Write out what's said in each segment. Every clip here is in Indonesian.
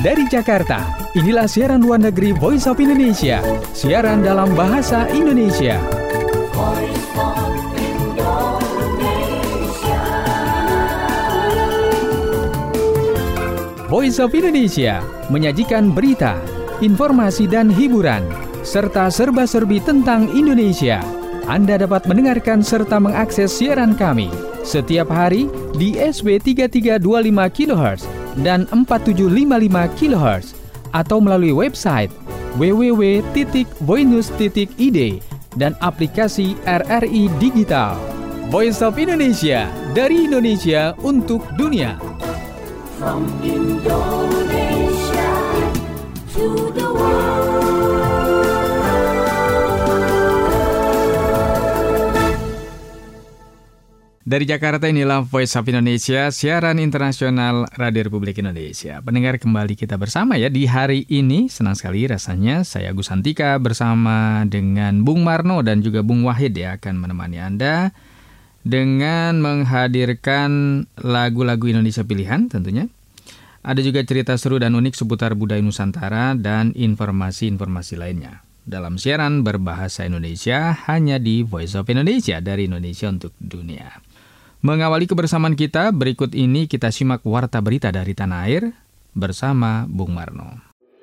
Dari Jakarta, inilah siaran luar negeri Voice of Indonesia, siaran dalam bahasa Indonesia. Voice of Indonesia. Voice of Indonesia menyajikan berita, informasi dan hiburan, serta serba-serbi tentang Indonesia. Anda dapat mendengarkan serta mengakses siaran kami setiap hari di SW 3325 kHz dan 4755 kHz atau melalui website www.voinews.id dan aplikasi RRI Digital. Voice of Indonesia, dari Indonesia untuk dunia. From Indonesia to the world. Dari Jakarta, inilah Voice of Indonesia, siaran internasional Radio Republik Indonesia. Pendengar, kembali kita bersama ya di hari ini. Senang sekali rasanya saya Agus Santika bersama dengan Bung Marno dan juga Bung Wahid ya akan menemani Anda dengan menghadirkan lagu-lagu Indonesia pilihan tentunya. Ada juga cerita seru dan unik seputar budaya Nusantara dan informasi-informasi lainnya. Dalam siaran berbahasa Indonesia hanya di Voice of Indonesia, dari Indonesia untuk dunia. Mengawali kebersamaan kita, berikut ini kita simak warta berita dari tanah air bersama Bung Marno.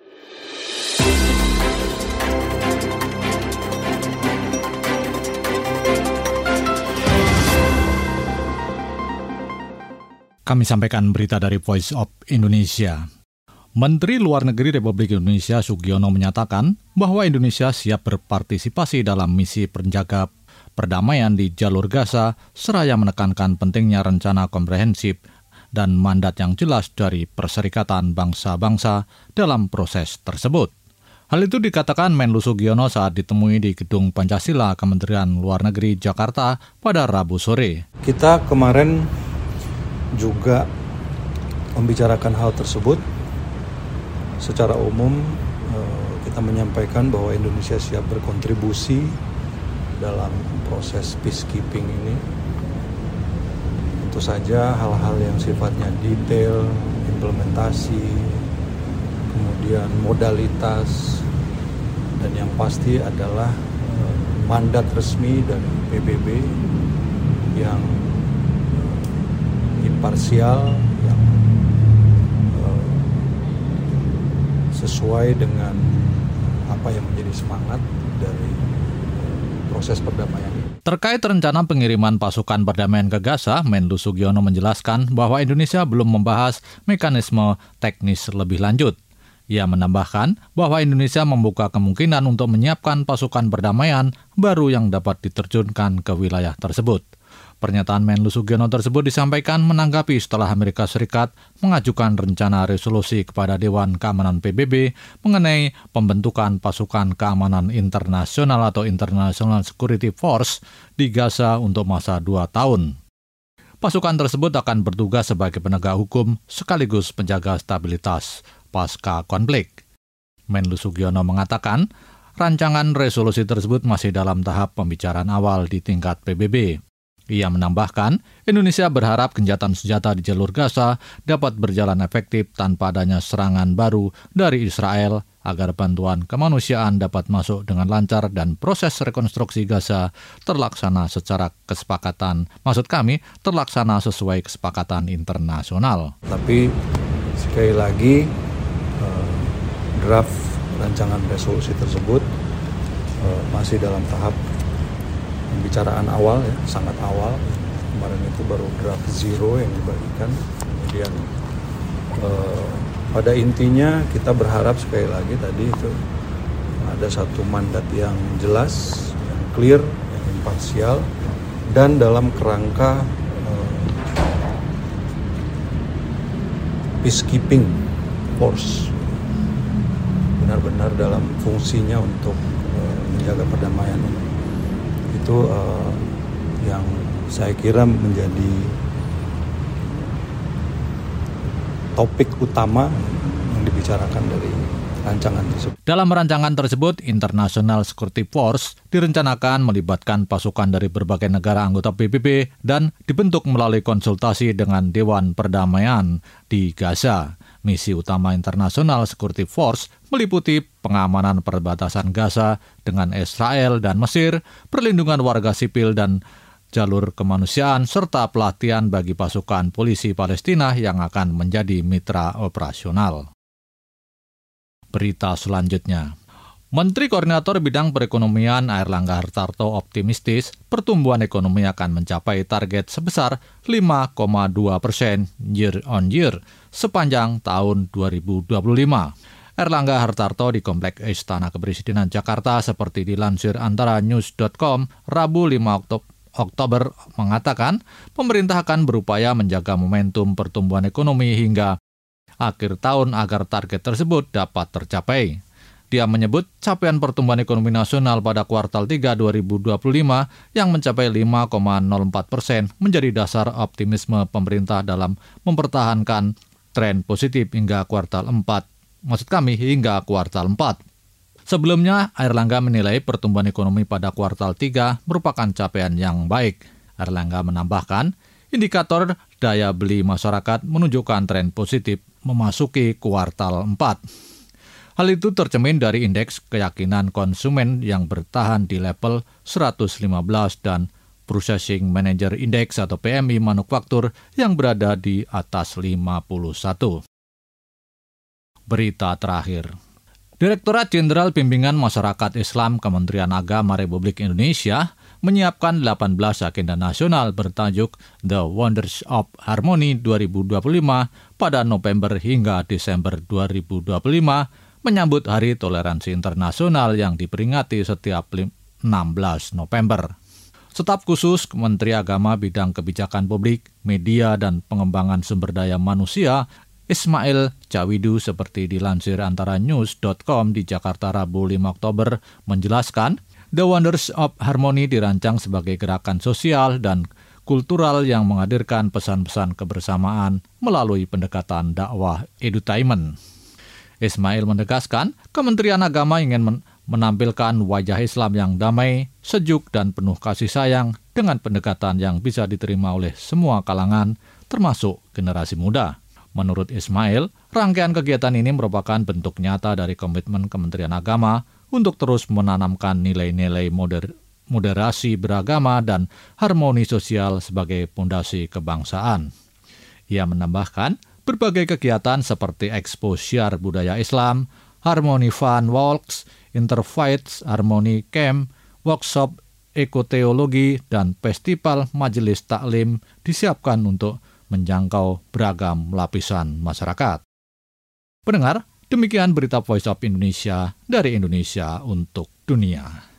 Kami sampaikan berita dari Voice of Indonesia. Menteri Luar Negeri Republik Indonesia Sugiono menyatakan bahwa Indonesia siap berpartisipasi dalam misi penjaga perdamaian di jalur Gaza, seraya menekankan pentingnya rencana komprehensif dan mandat yang jelas dari Perserikatan Bangsa-Bangsa dalam proses tersebut. Hal itu dikatakan Menlu Sugiono saat ditemui di Gedung Pancasila Kementerian Luar Negeri Jakarta pada Rabu sore. Kita kemarin juga membicarakan hal tersebut. Secara umum kita menyampaikan bahwa Indonesia siap berkontribusi dalam proses peacekeeping ini. Tentu saja hal-hal yang sifatnya detail, implementasi, kemudian modalitas, dan yang pasti adalah mandat resmi dari PBB yang imparsial, yang sesuai dengan apa yang menjadi semangat dari proses perdamaian. Terkait rencana pengiriman pasukan perdamaian ke Gaza, Menlu Sugiono menjelaskan bahwa Indonesia belum membahas mekanisme teknis lebih lanjut. Ia menambahkan bahwa Indonesia membuka kemungkinan untuk menyiapkan pasukan perdamaian baru yang dapat diterjunkan ke wilayah tersebut. Pernyataan Menlu Sugiono tersebut disampaikan menanggapi setelah Amerika Serikat mengajukan rencana resolusi kepada Dewan Keamanan PBB mengenai pembentukan pasukan keamanan internasional atau International Security Force di Gaza untuk masa 2 tahun. Pasukan tersebut akan bertugas sebagai penegak hukum sekaligus penjaga stabilitas pasca konflik. Menlu Sugiono mengatakan, rancangan resolusi tersebut masih dalam tahap pembicaraan awal di tingkat PBB. Ia menambahkan, Indonesia berharap gencatan senjata di jalur Gaza dapat berjalan efektif tanpa adanya serangan baru dari Israel agar bantuan kemanusiaan dapat masuk dengan lancar dan proses rekonstruksi Gaza terlaksana secara kesepakatan. Maksud kami, terlaksana sesuai kesepakatan internasional. Tapi sekali lagi, draft rancangan resolusi tersebut masih dalam tahap pembicaraan awal ya, sangat awal. Kemarin itu baru draft zero yang dibagikan. Kemudian pada intinya kita berharap sekali lagi tadi itu ada satu mandat yang jelas, yang clear, yang imparsial, dan dalam kerangka peacekeeping force, benar-benar dalam fungsinya untuk menjaga perdamaian. Itu yang saya kira menjadi topik utama yang dibicarakan dari rancangan tersebut. Dalam rancangan tersebut, International Security Force direncanakan melibatkan pasukan dari berbagai negara anggota PBB dan dibentuk melalui konsultasi dengan Dewan Perdamaian di Gaza. Misi utama International Security Force meliputi pengamanan perbatasan Gaza dengan Israel dan Mesir, perlindungan warga sipil dan jalur kemanusiaan, serta pelatihan bagi pasukan polisi Palestina yang akan menjadi mitra operasional. Berita selanjutnya. Menteri Koordinator Bidang Perekonomian Airlangga Hartarto optimistis pertumbuhan ekonomi akan mencapai target sebesar 5,2% year on year sepanjang tahun 2025. Airlangga Hartarto di Komplek Istana Kepresidenan Jakarta seperti dilansir antara news.com Rabu 5 Oktober mengatakan pemerintah akan berupaya menjaga momentum pertumbuhan ekonomi hingga akhir tahun agar target tersebut dapat tercapai. Dia menyebut capaian pertumbuhan ekonomi nasional pada kuartal 3 2025 yang mencapai 5,04% menjadi dasar optimisme pemerintah dalam mempertahankan tren positif hingga kuartal 4. Hingga kuartal 4. Sebelumnya, Airlangga menilai pertumbuhan ekonomi pada kuartal 3 merupakan capaian yang baik. Airlangga menambahkan, indikator daya beli masyarakat menunjukkan tren positif memasuki kuartal 4. Hal itu tercermin dari indeks keyakinan konsumen yang bertahan di level 115 dan Purchasing Manager Index atau PMI manufaktur yang berada di atas 51. Berita terakhir. Direktorat Jenderal Bimbingan Masyarakat Islam Kementerian Agama Republik Indonesia menyiapkan 18 agenda nasional bertajuk The Wonders of Harmony 2025 pada November hingga Desember 2025 menyambut Hari Toleransi Internasional yang diperingati setiap 16 November. Staf khusus Kementerian Agama Bidang Kebijakan Publik, Media, dan Pengembangan Sumber Daya Manusia Ismail Cawidu seperti dilansir antara news.com di Jakarta Rabu 5 Oktober menjelaskan, The Wonders of Harmony dirancang sebagai gerakan sosial dan kultural yang menghadirkan pesan-pesan kebersamaan melalui pendekatan dakwah edutainment. Ismail menegaskan, Kementerian Agama ingin menampilkan wajah Islam yang damai, sejuk, dan penuh kasih sayang dengan pendekatan yang bisa diterima oleh semua kalangan, termasuk generasi muda. Menurut Ismail, rangkaian kegiatan ini merupakan bentuk nyata dari komitmen Kementerian Agama untuk terus menanamkan nilai-nilai moderasi beragama dan harmoni sosial sebagai pondasi kebangsaan. Ia menambahkan, berbagai kegiatan seperti Expo Syiar Budaya Islam, Harmony Fun Walks, Interfaith Harmony Camp, workshop ekoteologi, dan festival majelis taklim disiapkan untuk menjangkau beragam lapisan masyarakat. Pendengar, demikian berita Voice of Indonesia dari Indonesia untuk dunia.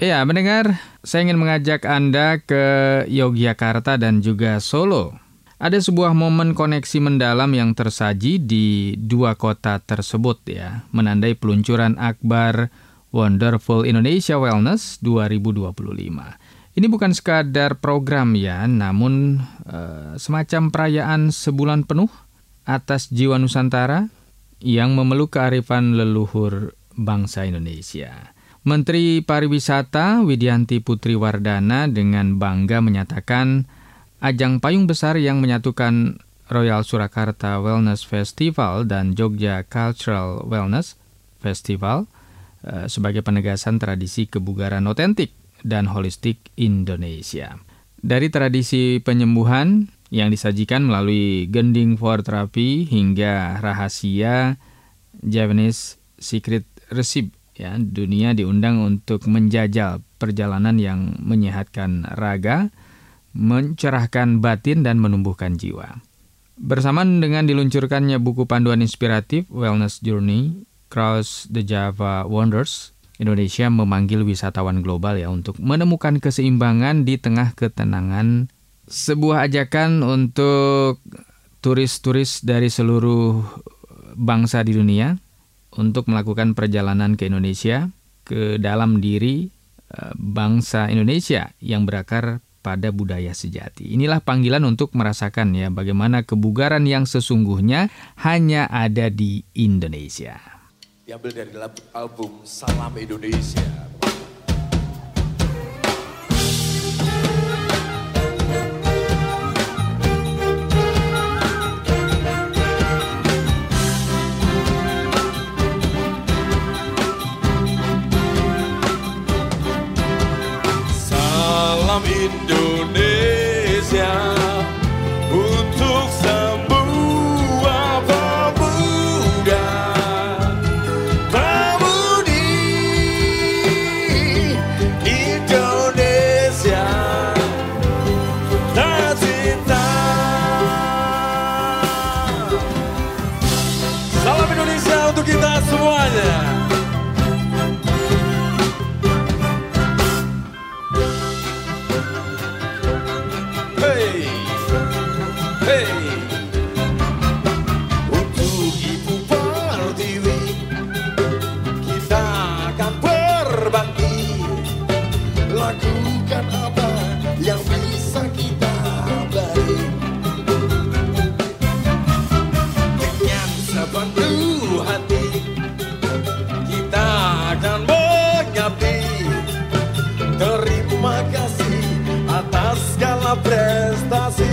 Ya, mendengar, saya ingin mengajak Anda ke Yogyakarta dan juga Solo. Ada sebuah momen koneksi mendalam yang tersaji di dua kota tersebut ya, menandai peluncuran akbar Wonderful Indonesia Wellness 2025. Ini bukan sekadar program ya, namun semacam perayaan sebulan penuh atas jiwa Nusantara yang memeluk kearifan leluhur bangsa Indonesia. Menteri Pariwisata Widianti Putri Wardana dengan bangga menyatakan ajang payung besar yang menyatukan Royal Surakarta Wellness Festival dan Jogja Cultural Wellness Festival sebagai penegasan tradisi kebugaran otentik dan holistik Indonesia. Dari tradisi penyembuhan yang disajikan melalui gending for terapi hingga rahasia Japanese Secret Recipe, ya, dunia diundang untuk menjajal perjalanan yang menyehatkan raga, mencerahkan batin dan menumbuhkan jiwa. Bersamaan dengan diluncurkannya buku panduan inspiratif Wellness Journey Cross the Java Wonders, Indonesia memanggil wisatawan global ya untuk menemukan keseimbangan di tengah ketenangan. Sebuah ajakan untuk turis-turis dari seluruh bangsa di dunia untuk melakukan perjalanan ke Indonesia, ke dalam diri bangsa Indonesia yang berakar pada budaya sejati. Inilah panggilan untuk merasakan ya bagaimana kebugaran yang sesungguhnya hanya ada di Indonesia. Diambil dari album Salam Indonesia. Salam Indonesia untuk semua pemuda, pemudi Indonesia tercinta. Salam Indonesia untuk kita semuanya. Hey, hey, untuk Ibu Pertiwi kita akan berbakti, lakukan apa yang bisa kita beri dengan sepenuh hati. Kita akan mengabdi. Terima kasih atas segala prestasi.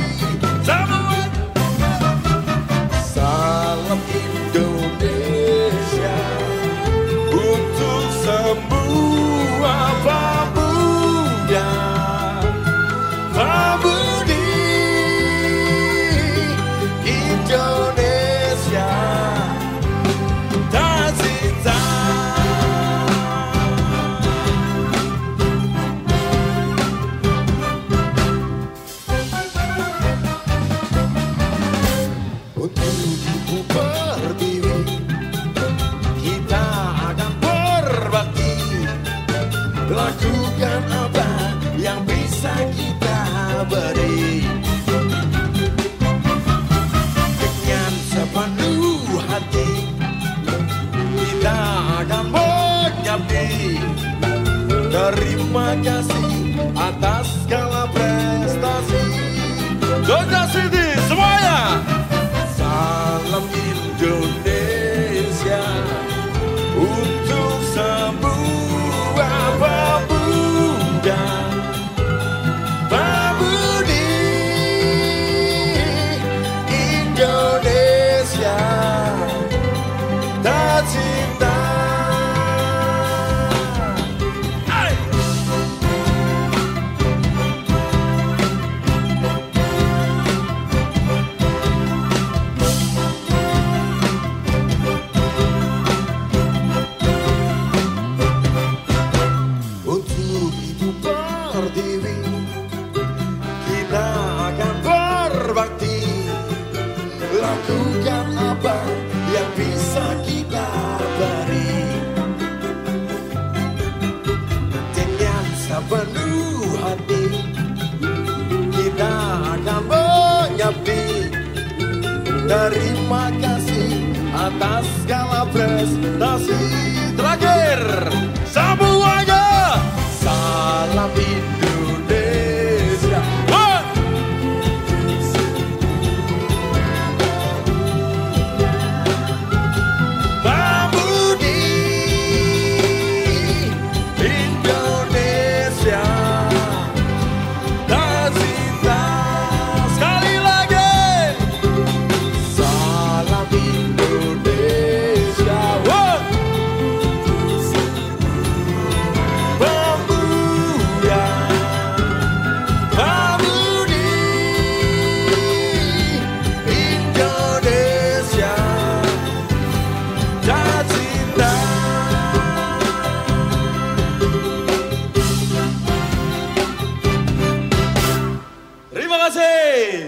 Salam Indonesia untuk semua pemuda, pemudi Indonesia tercinta. Untuk Ibu Pertiwi kita akan berbakti, lakukan apa yang bisa kita beri dengan sepenuh hati. Kita akan mengabdi. Terima kasih atas segala prestasi. Jogja City semuanya. Salam Indonesia untuk semua pemuda, pemudi Indonesia tercinta. terima kasih atas segala prestasi. Terakhir, semuanya, salam Indonesia. Pemudi Indonesia tercinta. Sekali lagi, salam Indonesia. Pemuda, pemudi Indonesia tercinta. Terima kasih.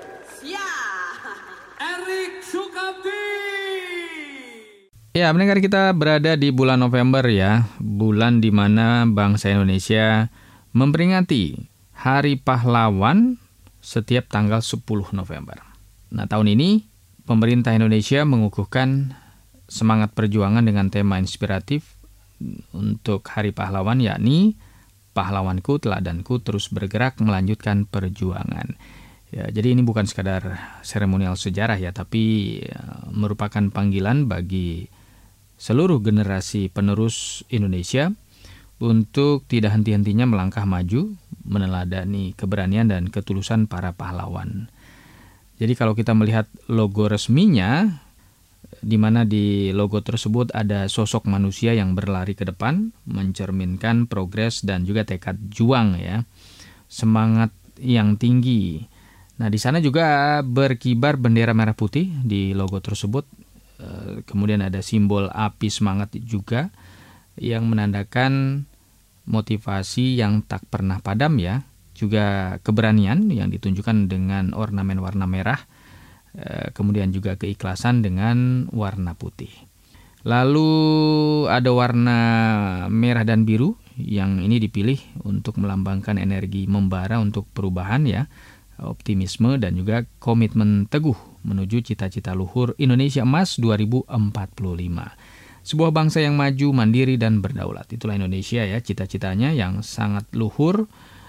Ya, pendengar, kita berada di bulan November ya, bulan di mana bangsa Indonesia memperingati Hari Pahlawan setiap tanggal 10 November. Nah, tahun ini pemerintah Indonesia mengukuhkan semangat perjuangan dengan tema inspiratif untuk Hari Pahlawan, yakni pahlawanku, teladanku terus bergerak melanjutkan perjuangan. Ya, jadi ini bukan sekadar seremonial sejarah ya, tapi merupakan panggilan bagi seluruh generasi penerus Indonesia untuk tidak henti-hentinya melangkah maju, meneladani keberanian dan ketulusan para pahlawan. Jadi kalau kita melihat logo resminya, di mana di logo tersebut ada sosok manusia yang berlari ke depan, mencerminkan progres dan juga tekad juang ya, semangat yang tinggi. Nah, di sana juga berkibar bendera merah putih di logo tersebut. Kemudian ada simbol api semangat juga yang menandakan motivasi yang tak pernah padam ya, juga keberanian yang ditunjukkan dengan ornamen warna merah, kemudian juga keikhlasan dengan warna putih. Lalu ada warna merah dan biru yang ini dipilih untuk melambangkan energi membara untuk perubahan ya, optimisme dan juga komitmen teguh menuju cita-cita luhur Indonesia Emas 2045. Sebuah bangsa yang maju, mandiri dan berdaulat. Itulah Indonesia ya, cita-citanya yang sangat luhur.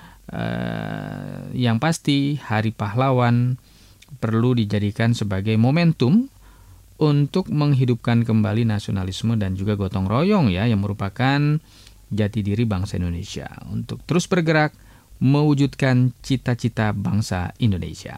Yang pasti Hari Pahlawan perlu dijadikan sebagai momentum untuk menghidupkan kembali nasionalisme dan juga gotong royong ya, yang merupakan jati diri bangsa Indonesia untuk terus bergerak mewujudkan cita-cita bangsa Indonesia.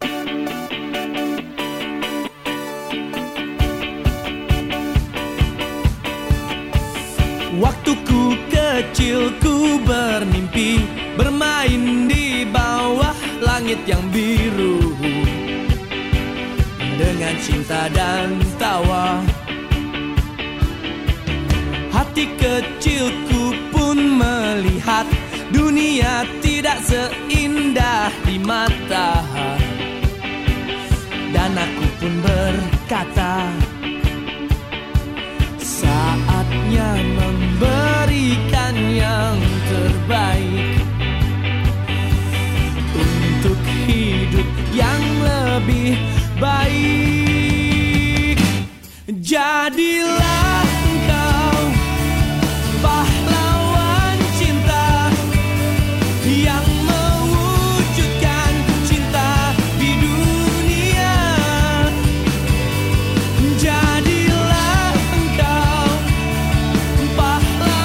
Waktuku kecil ku bermimpi bermain di bawah langit yang biru dengan cinta dan tawa. Hati kecilku pun melihat dunia tidak seindah di mata, dan aku pun berkata, saatnya memberikan yang terbaik untuk hidup yang lebih baik. Jadilah engkau pahlawan cinta yang mewujudkan cinta di dunia. Jadilah engkau pahlawan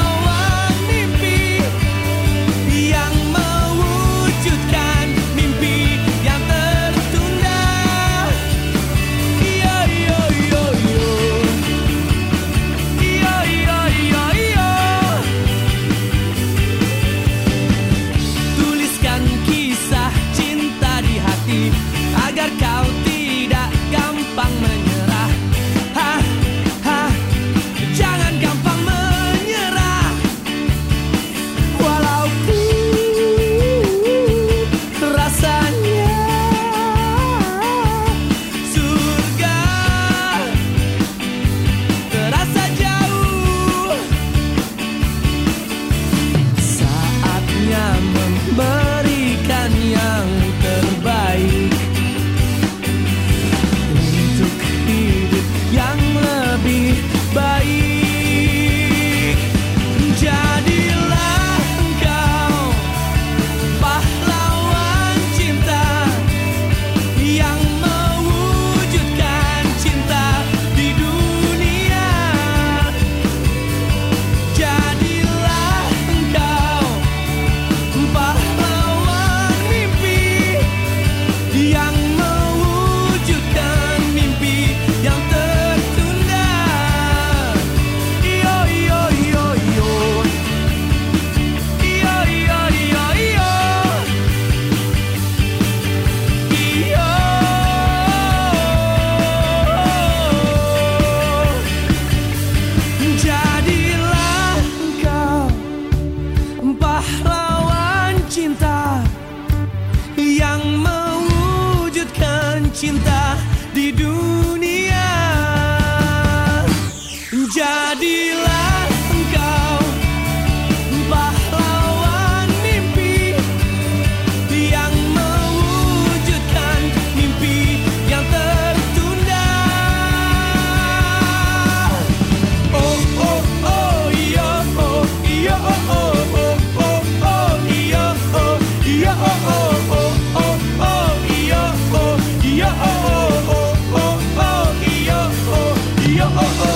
cinta di dunia. Jadilah engkau pahlawan mimpi yang mewujudkan mimpi yang tertunda. Oh oh oh iya oh iya oh oh oh oh oh iya oh iya oh oh oh oh oh iya oh iya oh oh oh oh oh iya oh iya oh oh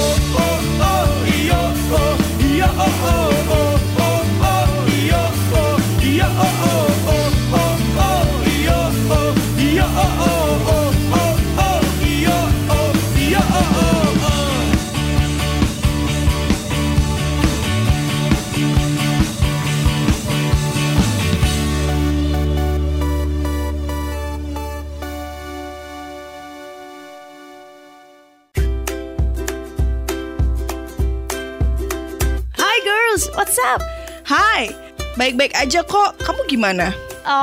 What's up? Hai, baik-baik aja kok. Kamu gimana?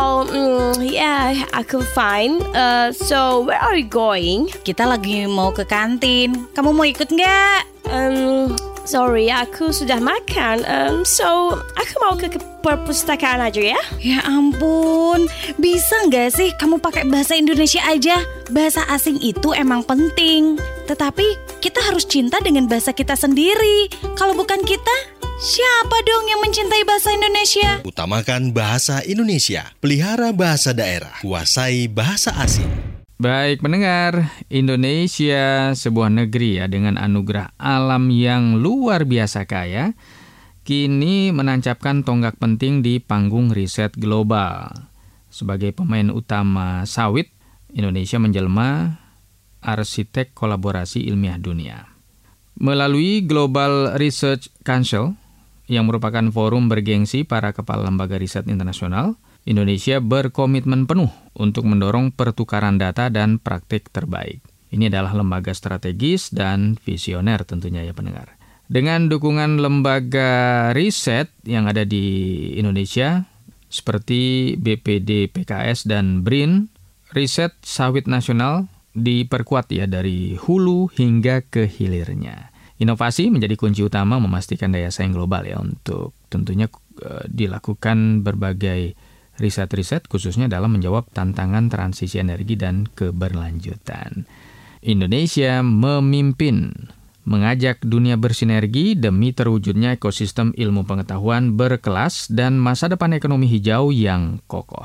Yeah, aku fine. So, where are you going? Kita lagi mau ke kantin. Kamu mau ikut nggak? Sorry, aku sudah makan. So, aku mau ke perpustakaan aja ya. Ya ampun, bisa nggak sih kamu pakai bahasa Indonesia aja? Bahasa asing itu emang penting. Tetapi kita harus cinta dengan bahasa kita sendiri. Kalau bukan kita, siapa dong yang mencintai bahasa Indonesia? Utamakan bahasa Indonesia, pelihara bahasa daerah, kuasai bahasa asing. Baik pendengar, Indonesia sebuah negeri ya dengan anugerah alam yang luar biasa kaya, kini menancapkan tonggak penting di panggung riset global. Sebagai pemain utama sawit, Indonesia menjelma arsitek kolaborasi ilmiah dunia. Melalui Global Research Council, yang merupakan forum bergengsi para kepala lembaga riset internasional, Indonesia berkomitmen penuh untuk mendorong pertukaran data dan praktik terbaik. Ini adalah lembaga strategis dan visioner tentunya ya pendengar. Dengan dukungan lembaga riset yang ada di Indonesia, seperti BPD PKS dan BRIN, riset sawit nasional diperkuat ya dari hulu hingga ke hilirnya. Inovasi menjadi kunci utama memastikan daya saing global ya untuk tentunya dilakukan berbagai riset-riset khususnya dalam menjawab tantangan transisi energi dan keberlanjutan. Indonesia memimpin mengajak dunia bersinergi demi terwujudnya ekosistem ilmu pengetahuan berkelas dan masa depan ekonomi hijau yang kokoh.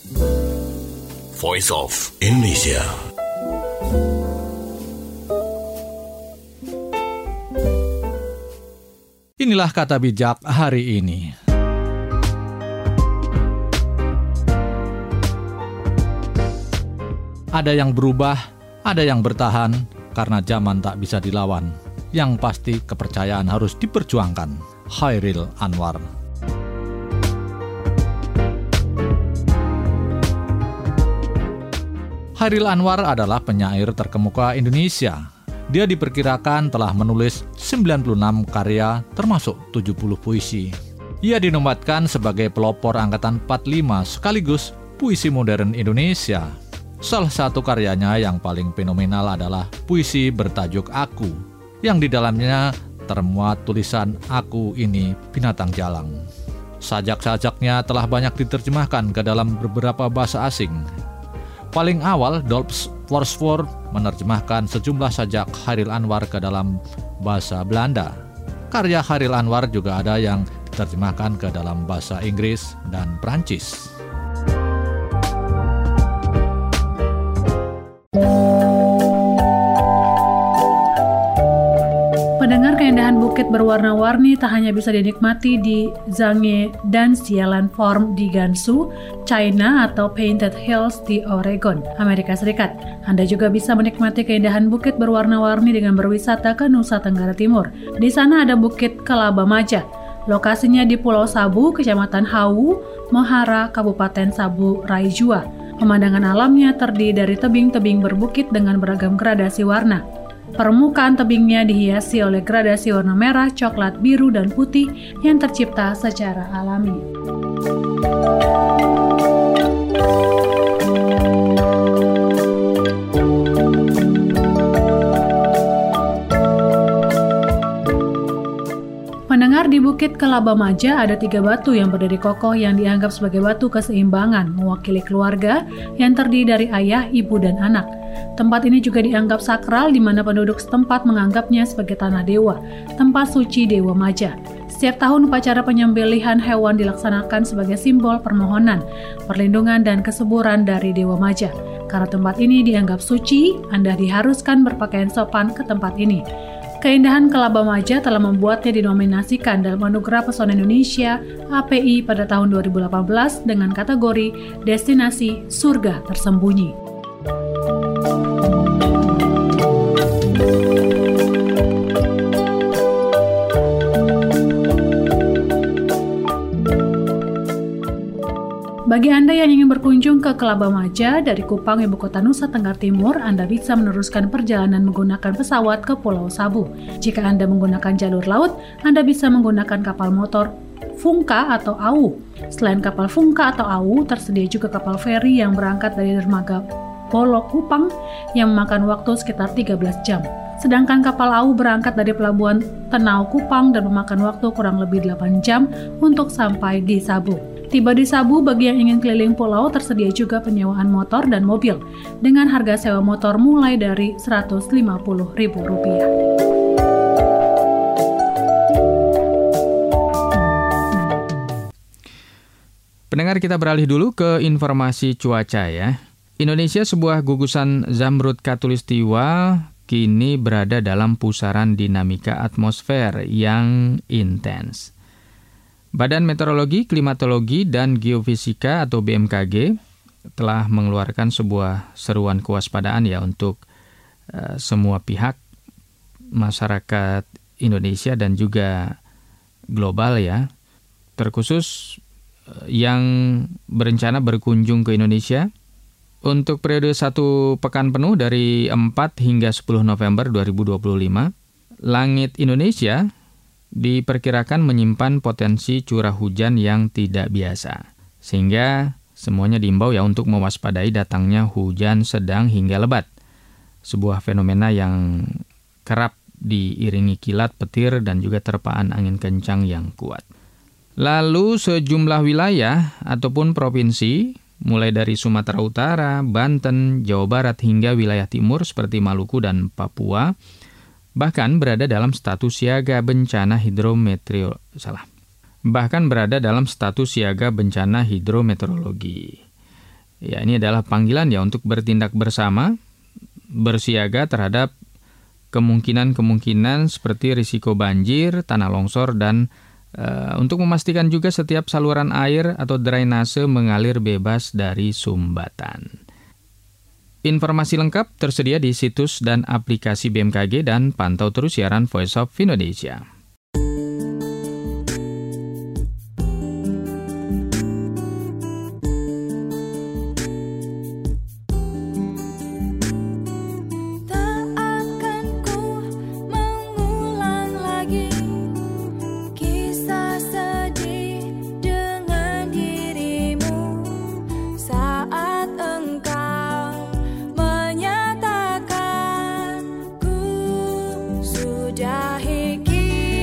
Voice of Indonesia. Inilah kata bijak hari ini. Ada yang berubah, ada yang bertahan, karena zaman tak bisa dilawan. Yang pasti kepercayaan harus diperjuangkan. Chairil Anwar. Chairil Anwar adalah penyair terkemuka Indonesia. Dia diperkirakan telah menulis 96 karya termasuk 70 puisi. Ia dinobatkan sebagai pelopor angkatan 45 sekaligus puisi modern Indonesia. Salah satu karyanya yang paling fenomenal adalah puisi bertajuk Aku, yang di dalamnya termuat tulisan Aku ini binatang jalang. Sajak-sajaknya telah banyak diterjemahkan ke dalam beberapa bahasa asing. Paling awal, Dolps Forsvoort menerjemahkan sejumlah sajak Chairil Anwar ke dalam bahasa Belanda. Karya Chairil Anwar juga ada yang diterjemahkan ke dalam bahasa Inggris dan Prancis. Pendengar, keindahan bukit berwarna-warni tak hanya bisa dinikmati di Zhangye dan Xialan Farm di Gansu, China atau Painted Hills di Oregon, Amerika Serikat. Anda juga bisa menikmati keindahan bukit berwarna-warni dengan berwisata ke Nusa Tenggara Timur. Di sana ada Bukit Kalabamaja. Lokasinya di Pulau Sabu, Kecamatan Hawu, Mohara, Kabupaten Sabu, Raijua. Pemandangan alamnya terdiri dari tebing-tebing berbukit dengan beragam gradasi warna. Permukaan tebingnya dihiasi oleh gradasi warna merah, coklat, biru, dan putih yang tercipta secara alami. Bukit Kelabamaja ada 3 batu yang berdiri kokoh yang dianggap sebagai batu keseimbangan, mewakili keluarga yang terdiri dari ayah, ibu, dan anak. Tempat ini juga dianggap sakral di mana penduduk setempat menganggapnya sebagai tanah dewa, tempat suci Dewa Maja. Setiap tahun upacara penyembelihan hewan dilaksanakan sebagai simbol permohonan, perlindungan, dan kesuburan dari Dewa Maja. Karena tempat ini dianggap suci, Anda diharuskan berpakaian sopan ke tempat ini. Keindahan Kelabamaja telah membuatnya dinominasikan dalam Anugerah Pesona Indonesia API pada tahun 2018 dengan kategori Destinasi Surga Tersembunyi. Bagi Anda yang ingin berkunjung ke Kelabamaja dari Kupang, ibu kota Nusa Tenggara Timur, Anda bisa meneruskan perjalanan menggunakan pesawat ke Pulau Sabu. Jika Anda menggunakan jalur laut, Anda bisa menggunakan kapal motor Fungka atau AU. Selain kapal Fungka atau AU, tersedia juga kapal feri yang berangkat dari dermaga Polo Kupang yang memakan waktu sekitar 13 jam. Sedangkan kapal AU berangkat dari pelabuhan Tenau Kupang dan memakan waktu kurang lebih 8 jam untuk sampai di Sabu. Tiba di Sabu, bagi yang ingin keliling pulau tersedia juga penyewaan motor dan mobil dengan harga sewa motor mulai dari Rp150.000. Pendengar, kita beralih dulu ke informasi cuaca ya. Indonesia, sebuah gugusan Zamrud Khatulistiwa, kini berada dalam pusaran dinamika atmosfer yang intens. Badan Meteorologi, Klimatologi, dan Geofisika atau BMKG telah mengeluarkan sebuah seruan kewaspadaan ya untuk semua pihak, masyarakat Indonesia dan juga global ya, terkhusus yang berencana berkunjung ke Indonesia untuk periode 1 pekan penuh dari 4 hingga 10 November 2025. Langit Indonesia diperkirakan menyimpan potensi curah hujan yang tidak biasa, sehingga semuanya diimbau ya untuk mewaspadai datangnya hujan sedang hingga lebat, sebuah fenomena yang kerap diiringi kilat petir dan juga terpaan angin kencang yang kuat. Lalu sejumlah wilayah ataupun provinsi mulai dari Sumatera Utara, Banten, Jawa Barat hingga wilayah timur seperti Maluku dan Papua bahkan berada dalam status siaga bencana hidrometeorologi. Ya, ini adalah panggilan ya untuk bertindak bersama, bersiaga terhadap kemungkinan seperti risiko banjir, tanah longsor, dan untuk memastikan juga setiap saluran air atau drainase mengalir bebas dari sumbatan. Informasi lengkap tersedia di situs dan aplikasi BMKG dan pantau terus siaran Voice of Indonesia. Jahiki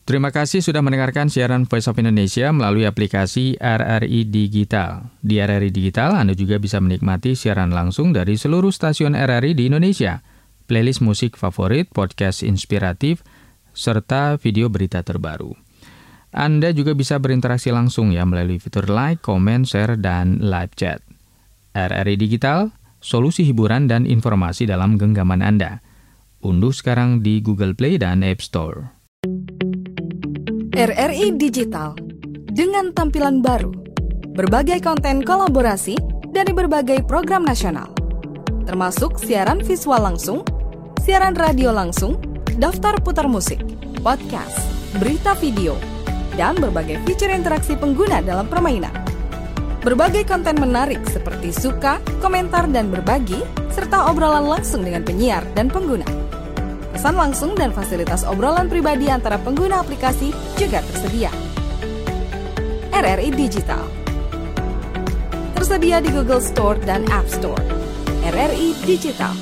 Terima kasih sudah mendengarkan siaran Voice of Indonesia melalui aplikasi RRI Digital. Di RRI Digital, Anda juga bisa menikmati siaran langsung dari seluruh stasiun RRI di Indonesia, playlist musik favorit, podcast inspiratif, serta video berita terbaru. Anda juga bisa berinteraksi langsung ya melalui fitur like, comment, share, dan live chat. RRI Digital, solusi hiburan dan informasi dalam genggaman Anda. Unduh sekarang di Google Play dan App Store. RRI Digital, dengan tampilan baru, berbagai konten kolaborasi dari berbagai program nasional, termasuk siaran visual langsung, siaran radio langsung, daftar putar musik, podcast, berita video, dan berbagai fitur interaksi pengguna dalam permainan. Berbagai konten menarik seperti suka, komentar, dan berbagi, serta obrolan langsung dengan penyiar dan pengguna. Pesan langsung dan fasilitas obrolan pribadi antara pengguna aplikasi juga tersedia. RRI Digital tersedia di Google Store dan App Store. RRI Digital.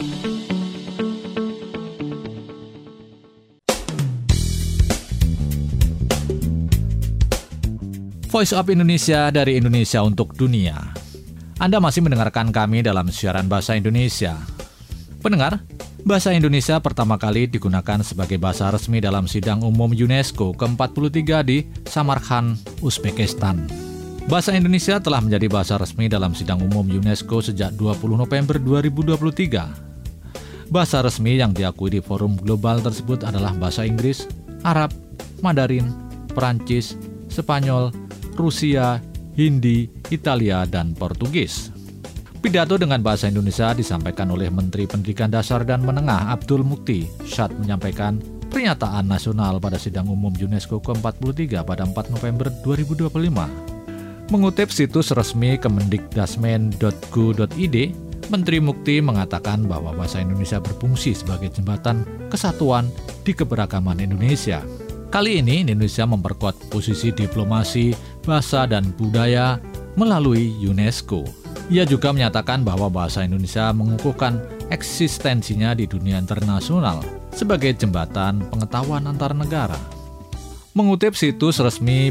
Voice of Indonesia dari Indonesia untuk dunia. Anda masih mendengarkan kami dalam siaran bahasa Indonesia. Pendengar, bahasa Indonesia pertama kali digunakan sebagai bahasa resmi dalam Sidang Umum UNESCO ke-43 di Samarkand, Uzbekistan. Bahasa Indonesia telah menjadi bahasa resmi dalam Sidang Umum UNESCO sejak 20 November 2023. Bahasa resmi yang diakui di forum global tersebut adalah bahasa Inggris, Arab, Mandarin, Perancis, Spanyol, Rusia, Hindi, Italia, dan Portugis. Pidato dengan bahasa Indonesia disampaikan oleh Menteri Pendidikan Dasar dan Menengah Abdul Mukti saat menyampaikan pernyataan nasional pada Sidang Umum UNESCO ke-43 pada 4 November 2025. Mengutip situs resmi kemendikdasmen.go.id, Menteri Mukti mengatakan bahwa bahasa Indonesia berfungsi sebagai jembatan kesatuan di keberagaman Indonesia. Kali ini Indonesia memperkuat posisi diplomasi, bahasa, dan budaya melalui UNESCO. Ia juga menyatakan bahwa bahasa Indonesia mengukuhkan eksistensinya di dunia internasional sebagai jembatan pengetahuan antar negara. Mengutip situs resmi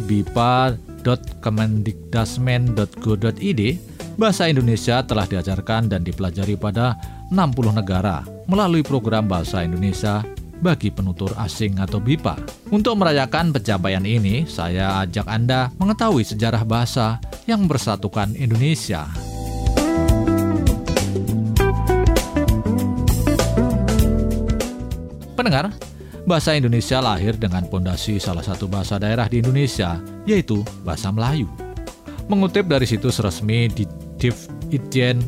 bipa.kemendikdasmen.go.id, bahasa Indonesia telah diajarkan dan dipelajari pada 60 negara melalui program Bahasa Indonesia bagi penutur asing atau BIPA. Untuk merayakan pencapaian ini, saya ajak Anda mengetahui sejarah bahasa yang bersatukan Indonesia. Pendengar, bahasa Indonesia lahir dengan pondasi salah satu bahasa daerah di Indonesia, yaitu bahasa Melayu. Mengutip dari situs resmi di Ditjen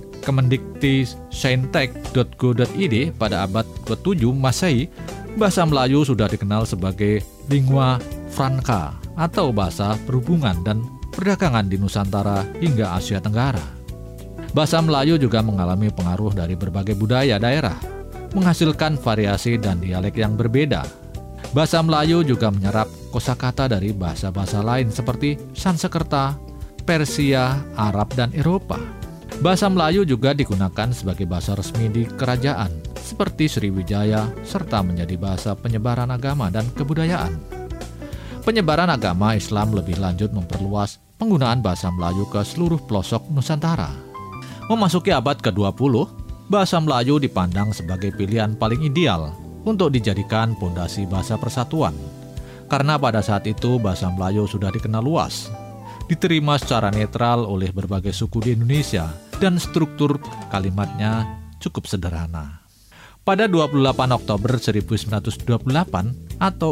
Kemendikti-Saintek.go.id pada abad ke-7 Masehi, bahasa Melayu sudah dikenal sebagai lingua franca atau bahasa perhubungan dan perdagangan di Nusantara hingga Asia Tenggara. Bahasa Melayu juga mengalami pengaruh dari berbagai budaya daerah, menghasilkan variasi dan dialek yang berbeda. Bahasa Melayu juga menyerap kosakata dari bahasa-bahasa lain seperti Sanskerta, Persia, Arab, dan Eropa. Bahasa Melayu juga digunakan sebagai bahasa resmi di kerajaan, seperti Sriwijaya, serta menjadi bahasa penyebaran agama dan kebudayaan. Penyebaran agama Islam lebih lanjut memperluas penggunaan bahasa Melayu ke seluruh pelosok Nusantara. Memasuki abad ke-20, bahasa Melayu dipandang sebagai pilihan paling ideal untuk dijadikan pondasi bahasa persatuan. Karena pada saat itu bahasa Melayu sudah dikenal luas, diterima secara netral oleh berbagai suku di Indonesia, dan struktur kalimatnya cukup sederhana. Pada 28 Oktober 1928 atau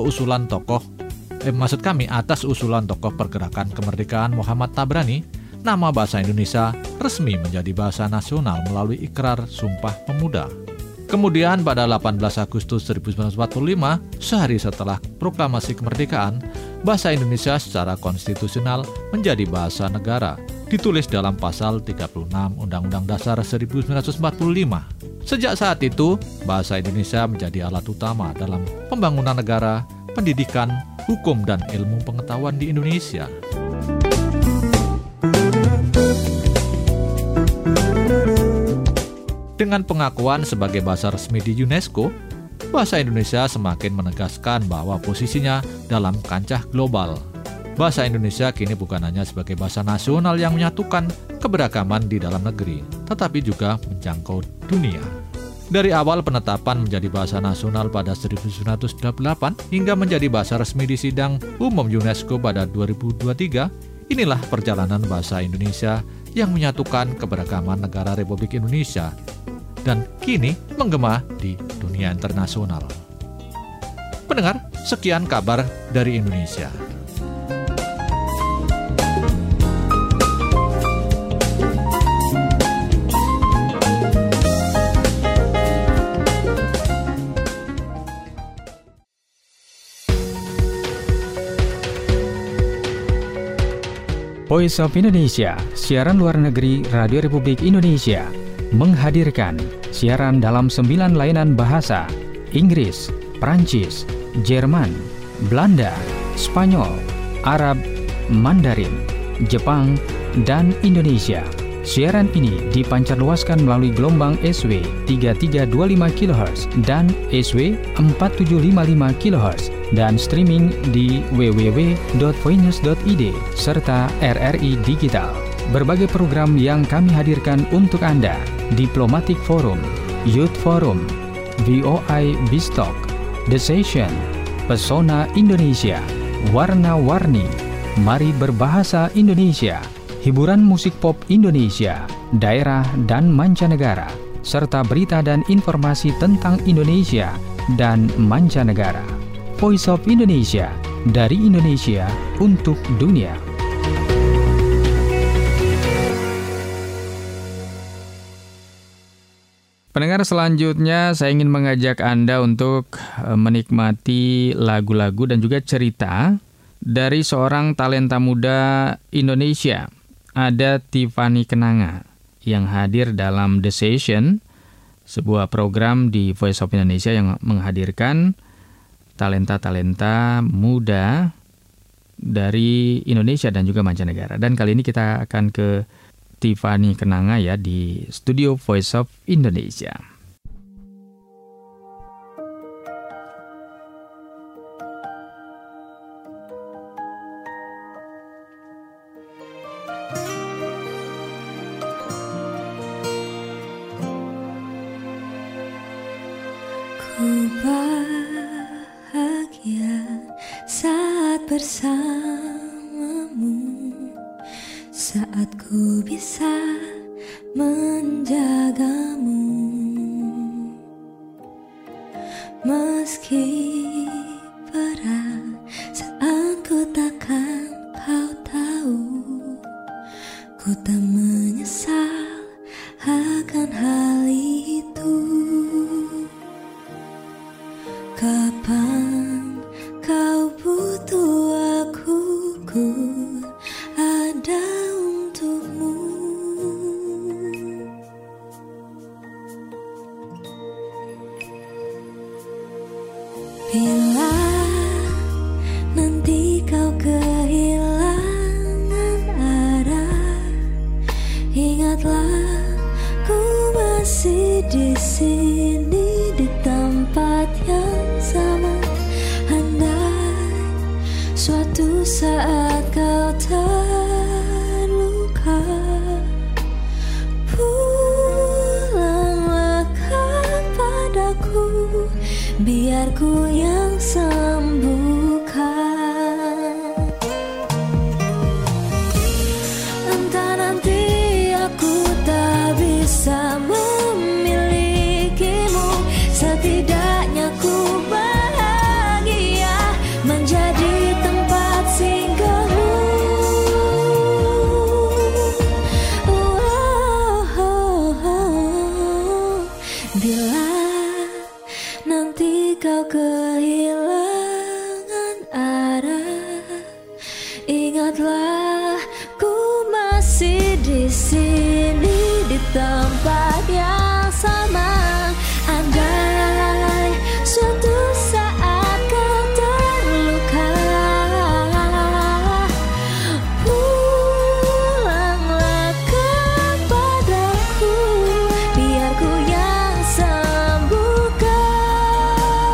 atas usulan tokoh pergerakan kemerdekaan Muhammad Tabrani, nama bahasa Indonesia resmi menjadi bahasa nasional melalui Ikrar Sumpah Pemuda. Kemudian pada 18 Agustus 1945, sehari setelah proklamasi kemerdekaan, bahasa Indonesia secara konstitusional menjadi bahasa negara, ditulis dalam pasal 36 Undang-Undang Dasar 1945. Sejak saat itu, bahasa Indonesia menjadi alat utama dalam pembangunan negara, pendidikan, hukum, dan ilmu pengetahuan di Indonesia. Dengan pengakuan sebagai bahasa resmi di UNESCO, bahasa Indonesia semakin menegaskan bahwa posisinya dalam kancah global. Bahasa Indonesia kini bukan hanya sebagai bahasa nasional yang menyatukan keberagaman di dalam negeri, tetapi juga menjangkau dunia. Dari awal penetapan menjadi bahasa nasional pada 1998 hingga menjadi bahasa resmi di Sidang Umum UNESCO pada 2023, inilah perjalanan bahasa Indonesia yang menyatukan keberagaman negara Republik Indonesia dan kini menggema di dunia internasional. Pendengar, sekian kabar dari Indonesia. Voice of Indonesia, siaran luar negeri Radio Republik Indonesia, menghadirkan siaran dalam 9 layanan bahasa: Inggris, Prancis, Jerman, Belanda, Spanyol, Arab, Mandarin, Jepang, dan Indonesia. Siaran ini dipancarluaskan melalui gelombang SW 3325 kHz dan SW 4755 kHz dan streaming di www.voinews.id serta RRI Digital. Berbagai program yang kami hadirkan untuk Anda: Diplomatic Forum, Youth Forum, VOI Bistalk, The Session, Pesona Indonesia, Warna-Warni, Mari Berbahasa Indonesia, hiburan musik pop Indonesia, daerah dan mancanegara, serta berita dan informasi tentang Indonesia dan mancanegara. Voice of Indonesia, dari Indonesia untuk dunia. Pendengar, selanjutnya saya ingin mengajak Anda untuk menikmati lagu-lagu dan juga cerita dari seorang talenta muda Indonesia. Ada Tiffany Kenanga yang hadir dalam The Session, sebuah program di Voice of Indonesia yang menghadirkan talenta-talenta muda dari Indonesia dan juga mancanegara. Dan kali ini kita akan ke Tiffany Kenanga ya di studio Voice of Indonesia. Ku bahagia saat bersamamu, saat ku bisa menjagamu, meski berat saat ku takkan kau tahu, ku tak menyesal akan hal itu. Kapan kau butuh aku, ku ada untukmu. Bila nanti kau kehilangan arah, ingatlah ku masih di sini di tempat yang sama. Andai suatu saat kau terluka, pulanglah kepadaku, biar ku yang sembuhkan. Entah nanti aku tak bisa memilikimu, setidaknya ku bahagia menjadi tempat singgahmu. Bila nanti kau kehilangan arah, ingatlah ku masih di sini di tempat yang sama. Andai suatu saat kau terluka, pulanglah kepadaku, biar ku yang sembuhkan.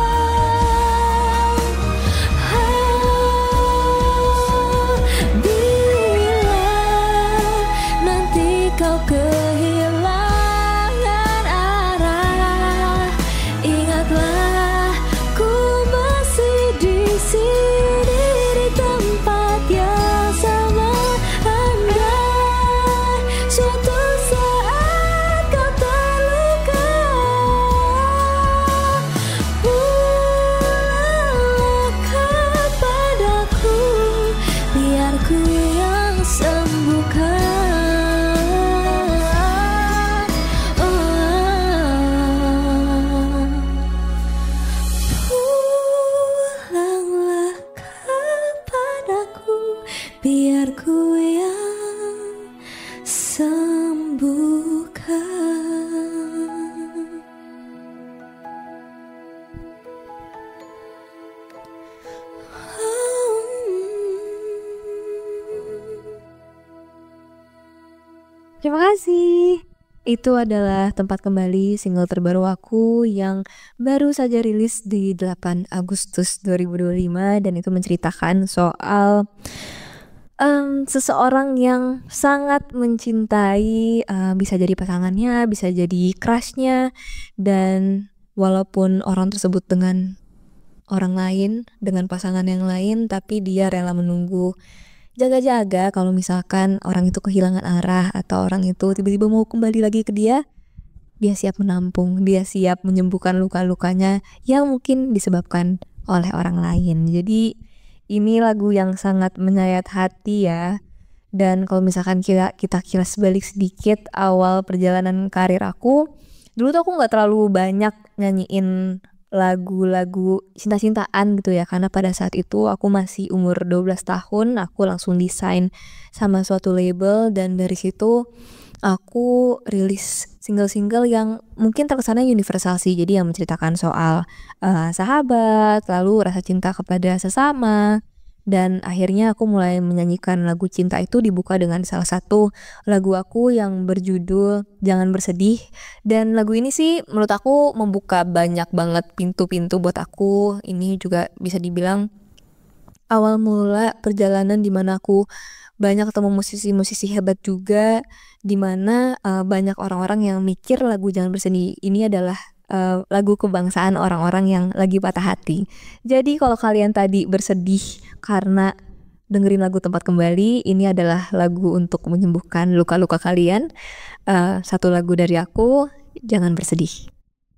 Terima kasih. Itu adalah Tempat Kembali, single terbaru aku yang baru saja rilis di 8 Agustus 2025 dan itu menceritakan soal seseorang yang sangat mencintai, bisa jadi pasangannya, bisa jadi crushnya, dan walaupun orang tersebut dengan orang lain, dengan pasangan yang lain, tapi dia rela menunggu, jaga-jaga kalau misalkan orang itu kehilangan arah atau orang itu tiba-tiba mau kembali lagi ke dia siap menampung, dia siap menyembuhkan luka-lukanya yang mungkin disebabkan oleh orang lain. Jadi ini lagu yang sangat menyayat hati ya. Dan kalau misalkan kita kilas balik sedikit awal perjalanan karir aku, dulu tuh aku gak terlalu banyak nyanyiin lagu-lagu cinta-cintaan gitu ya, karena pada saat itu aku masih umur 12 tahun, aku langsung desain sama suatu label dan dari situ aku rilis single-single yang mungkin terkesannya universal sih, jadi yang menceritakan soal sahabat, lalu rasa cinta kepada sesama, dan akhirnya aku mulai menyanyikan lagu cinta itu dibuka dengan salah satu lagu aku yang berjudul Jangan Bersedih. Dan lagu ini sih menurut aku membuka banyak banget pintu-pintu buat aku. Ini juga bisa dibilang awal mula perjalanan dimana aku banyak ketemu musisi-musisi hebat juga, dimana banyak orang-orang yang mikir lagu Jangan Bersedih ini adalah lagu kebangsaan orang-orang yang lagi patah hati. Jadi kalau kalian tadi bersedih karena dengerin lagu Tempat Kembali, ini adalah lagu untuk menyembuhkan luka-luka kalian. Satu lagu dari aku, Jangan Bersedih.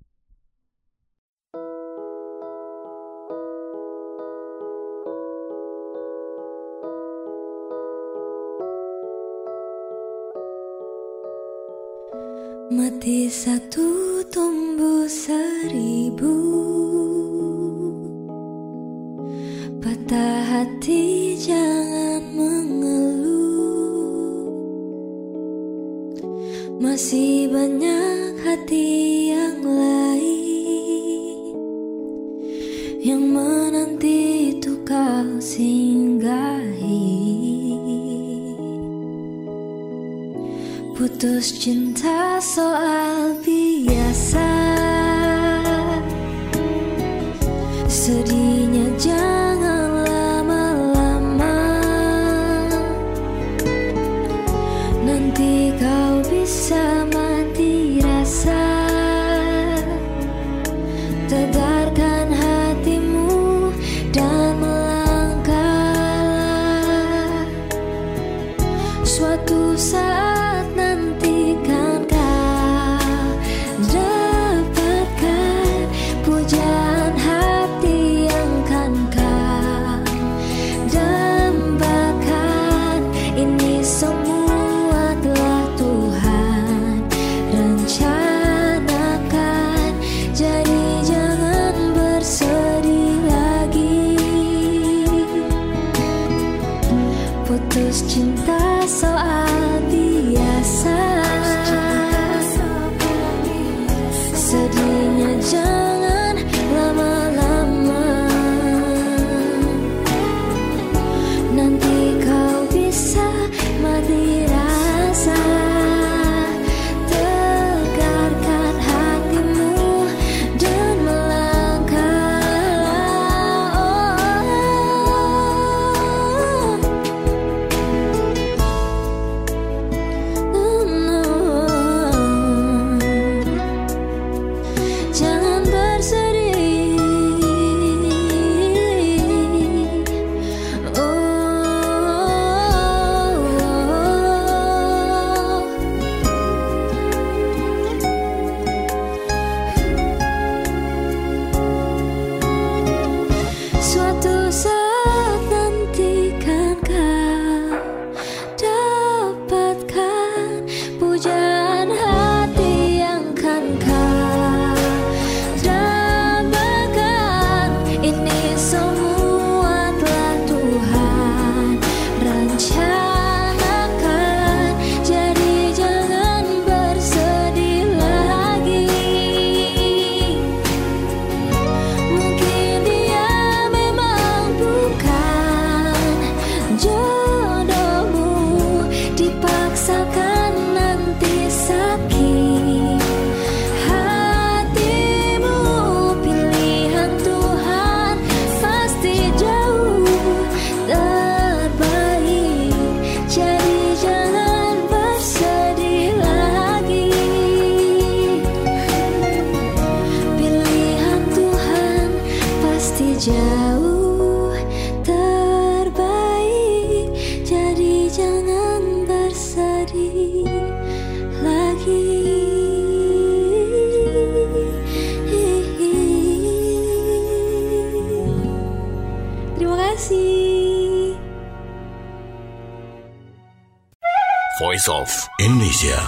Mati satu tumbuh 1000, patah hati jangan mengeluh, masih banyak hati yang lain yang menanti itu kau singgahi. Putus cinta soal biasa, sedihnya jangan lama-lama, nanti kau bisa mati rasa. Tegarkan hatimu dan melangkah, suatu saat cinta soal biasa, sedihnya jangan lama-lama, nanti kau bisa mati rasa. Tegarkan hatimu dan melangkah. No. terjadi lagi. Terima kasih. Voice of Indonesia.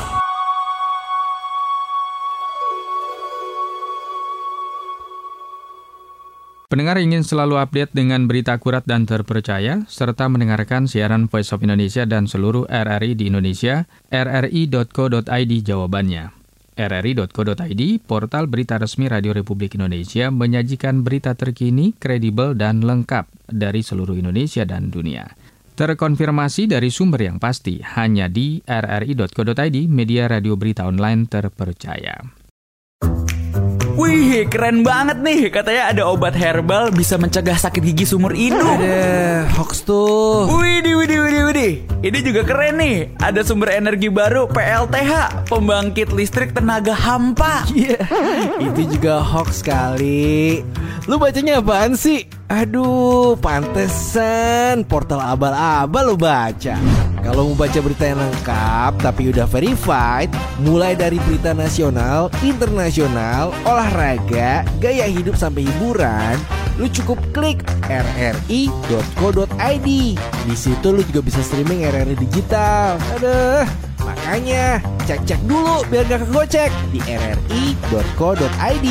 Pendengar ingin selalu update dengan berita akurat dan terpercaya, serta mendengarkan siaran Voice of Indonesia dan seluruh RRI di Indonesia, rri.co.id jawabannya. rri.co.id, portal berita resmi Radio Republik Indonesia, menyajikan berita terkini, kredibel, dan lengkap dari seluruh Indonesia dan dunia. Terkonfirmasi dari sumber yang pasti, hanya di rri.co.id, media radio berita online terpercaya. Wih, keren banget nih. Katanya ada obat herbal bisa mencegah sakit gigi seumur hidup. Ada hoax tuh. Widih. Ini juga keren nih. Ada sumber energi baru PLTH, pembangkit listrik tenaga hampa. Iya, itu juga hoax kali. Lu bacanya apaan sih? Aduh, pantesan portal abal-abal lu baca. Kalau mau baca berita yang lengkap tapi udah verified, mulai dari berita nasional, internasional, olahraga, gaya hidup sampai hiburan, lu cukup klik rri.co.id. Di situ lu juga bisa streaming RRI digital. Aduh, makanya cek-cek dulu biar gak kegocek di rri.co.id.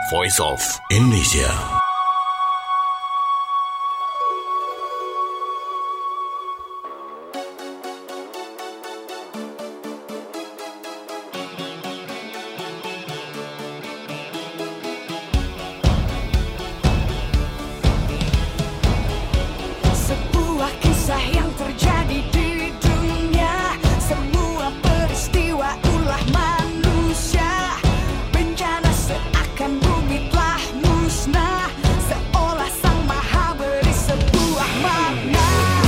Voice of Indonesia. Sebuah kisah yang terjadi di dunia, semua peristiwa ulah manusia. Bencana seakan bumi telah musnah, seolah sang maha beri sebuah makna.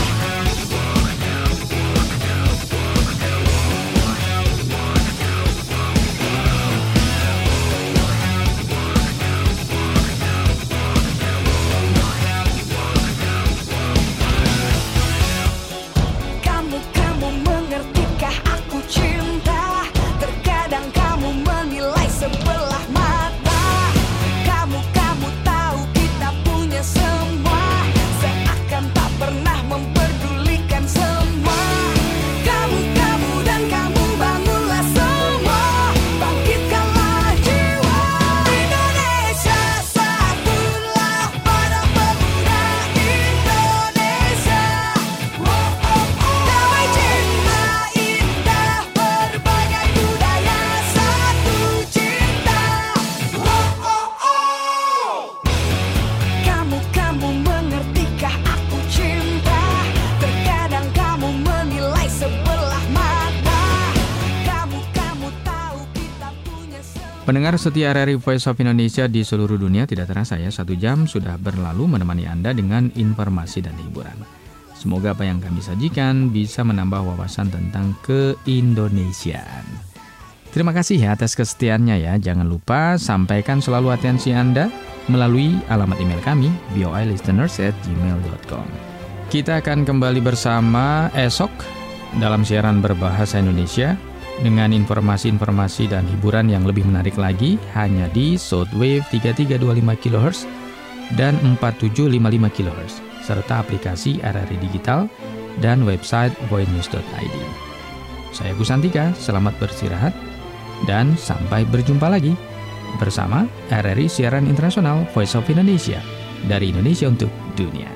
Kamu mengertikah aku cinta? Terkadang kamu menilai sebelah mata. Kamu tahu kita punya semua, seakan tak pernah memperdulikan semua. Kamu dan kamu bangunlah semua, bangkitkanlah jiwa. Indonesia satulah pada pemuda Indonesia. Damai cinta indah berbagai budaya satu cinta. Kamu mengertikah aku cinta? Terkadang kamu menilai sebelah mata. Kamu tahu kita punya semua. Pendengar setia RRI Voice of Indonesia di seluruh dunia, tidak terasa ya 1 jam sudah berlalu menemani Anda dengan informasi dan hiburan. Semoga apa yang kami sajikan bisa menambah wawasan tentang keindonesiaan. Terima kasih ya atas kesetiaannya ya. Jangan lupa sampaikan selalu atensi Anda melalui alamat email kami voilisteners@gmail.com. Kita akan kembali bersama esok dalam siaran berbahasa Indonesia dengan informasi-informasi dan hiburan yang lebih menarik lagi hanya di Shortwave 3325 kHz dan 4755 kHz serta aplikasi RRI Digital dan website voinews.id. Saya Gus Santika, selamat beristirahat dan sampai berjumpa lagi bersama RRI Siaran Internasional Voice of Indonesia dari Indonesia untuk dunia.